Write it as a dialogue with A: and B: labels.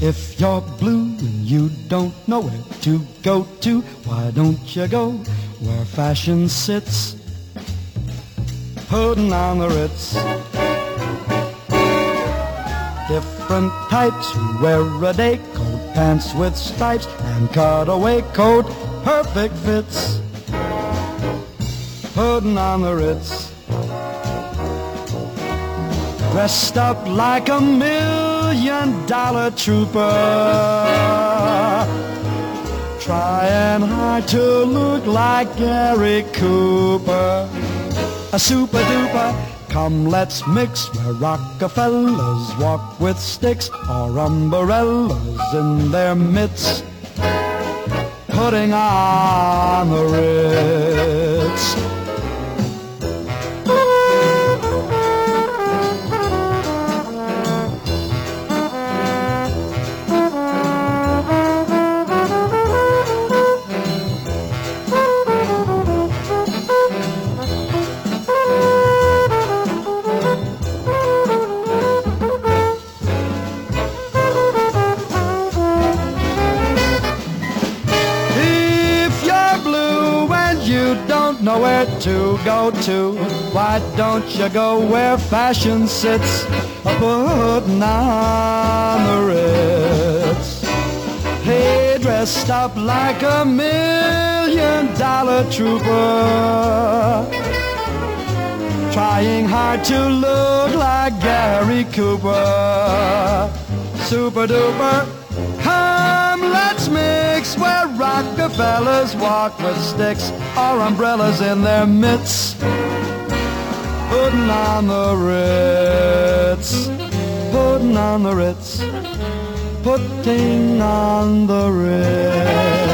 A: If you're blue and you don't know where to go to, why don't you go where fashion sits, putting on the Ritz? Different types who wear a day coat, pants with stripes, and cutaway coat, perfect fits, putting on the Ritz. Dressed up like a $1,000,000 trooper, trying hard to look like Gary Cooper. A super duper, come let's mix where Rockefellers walk with sticks or umbrellas in their mitts, putting on the Ritz. Nowhere to go to, why don't you go where fashion sits, putting on the Ritz? Hey, dressed up like a $1,000,000 trooper, trying hard to look like Gary Cooper. Super duper, come let's mix where Rockefellers walk with sticks or umbrellas in their mitts, putting on the Ritz, putting on the Ritz, putting on the Ritz.